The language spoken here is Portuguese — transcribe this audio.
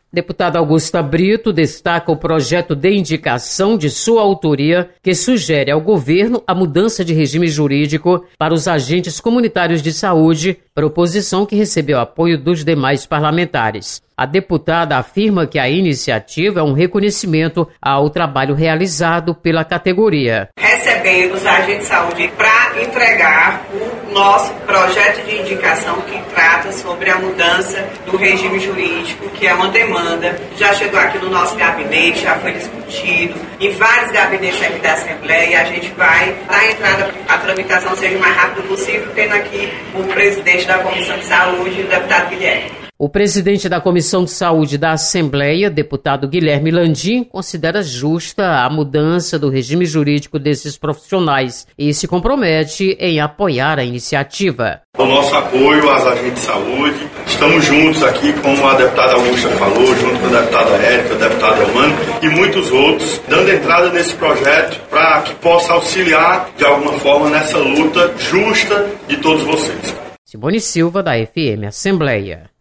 Deputada Augusta Brito destaca o projeto de indicação de sua autoria que sugere ao governo a mudança de regime jurídico para os agentes comunitários de saúde, proposição que recebeu apoio dos demais parlamentares. A deputada afirma que a iniciativa é um reconhecimento ao trabalho realizado pela categoria. Recebemos a agente de saúde para entregar o nosso projeto de indicação que trata sobre a mudança do regime jurídico, que é uma demanda. Já chegou aqui no nosso gabinete, já foi discutido em vários gabinetes aqui da Assembleia e a gente vai dar entrada à tramitação seja o mais rápido possível, tendo aqui o presidente da Comissão de Saúde, o deputado Guilherme. O presidente da Comissão de Saúde da Assembleia, deputado Guilherme Landim, considera justa a mudança do regime jurídico desses profissionais e se compromete em apoiar a iniciativa. O nosso apoio às agentes de saúde, estamos juntos aqui, como a deputada Augusta falou, junto com a deputada Érica, o deputado Romano e muitos outros, dando entrada nesse projeto para que possa auxiliar de alguma forma nessa luta justa de todos vocês. Simone Silva, da FM Assembleia.